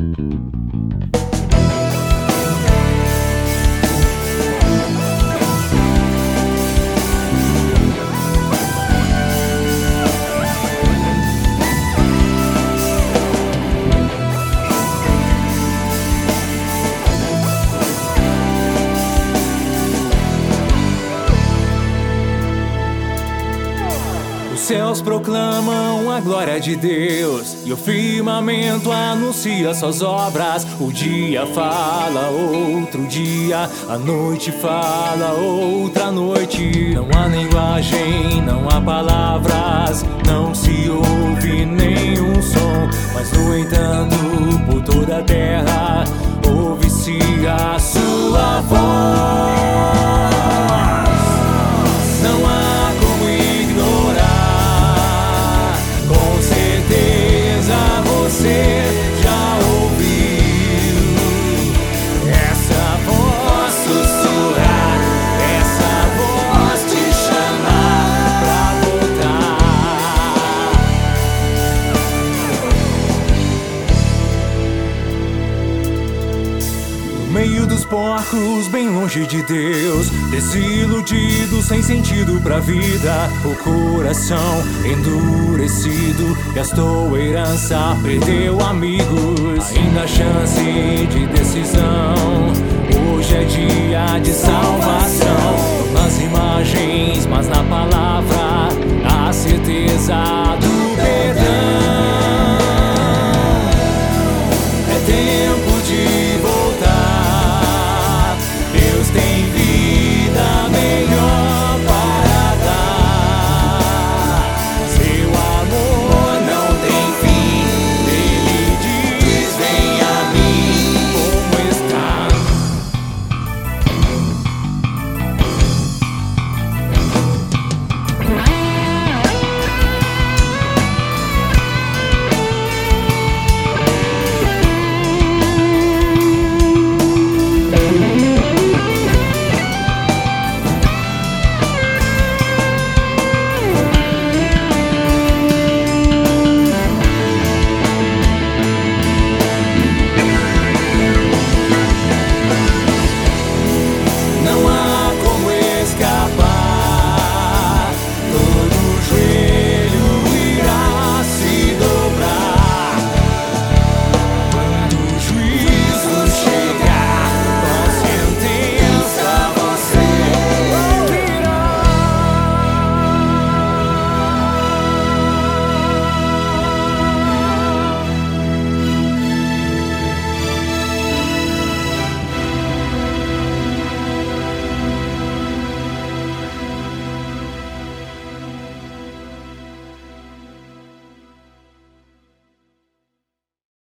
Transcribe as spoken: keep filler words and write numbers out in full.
Os céus proclamam a glória de Deus e o firmamento anuncia suas obras. O dia fala outro dia, a noite fala outra noite. Não há linguagem, não há palavras, não se ouve nenhum som, mas no entanto por toda a terra ouve-se a sua voz. Não há você já ouviu essa voz sussurrar, essa voz te chamar pra voltar. No meio dos porcos, bem longe de Deus, desiludido, sem sentido pra vida, o coração endurecido, gastou a herança, perdeu amigos. Ainda há chance de decisão, hoje é dia de salvação. Não nas imagens, mas na palavra, a certeza